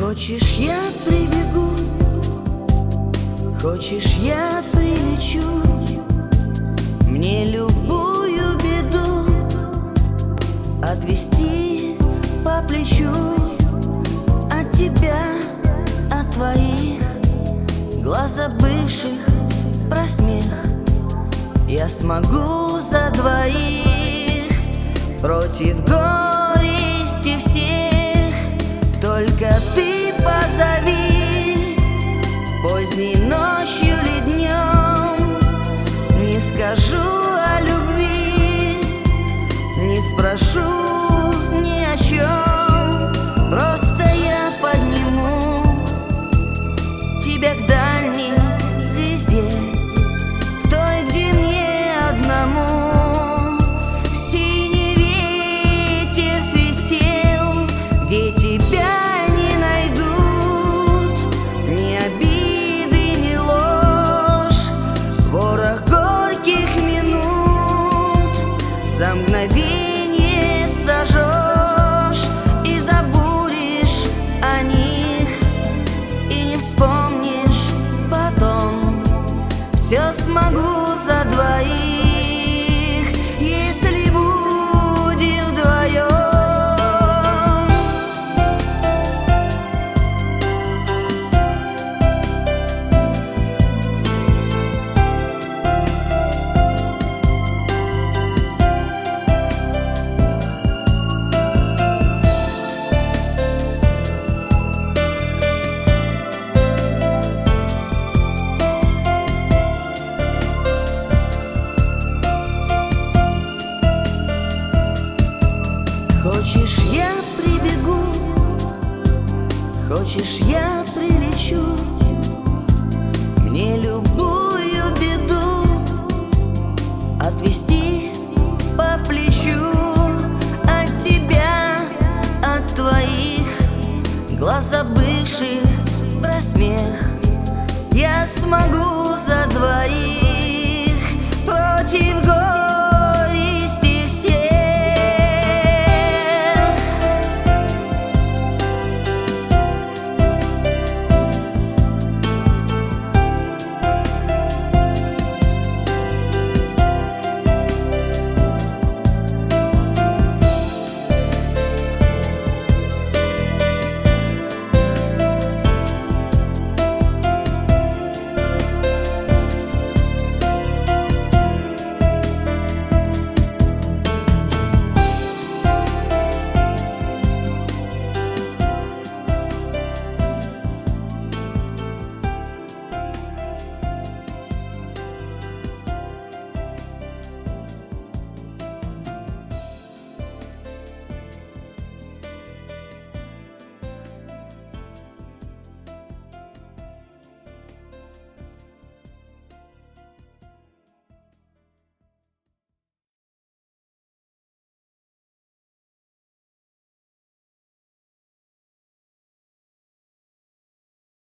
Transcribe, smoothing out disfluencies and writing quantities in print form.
Хочешь, я прибегу, хочешь, я прилечу, мне любую беду отвести по плечу. От тебя, от твоих глаз забывших про смех я смогу за двоих против горести всех. Только ты позови поздней ночью или днем, не скажу о любви, не спрошу ни о чем. Просто я подниму тебя к дальней звезде, к той, где мне одному синий ветер свистел, где тебя не найдут ни обиды, ни ложь, ворох горьких минут за мгновение сожжешь и забудешь о них, и не вспомнишь потом. Все смогу за двоих, если будем вдвоем. Хочешь, я прибегу, хочешь, я прилечу, мне любую беду отвести по плечу. От тебя, от твоих глаз забывших про смех я смогу за двоих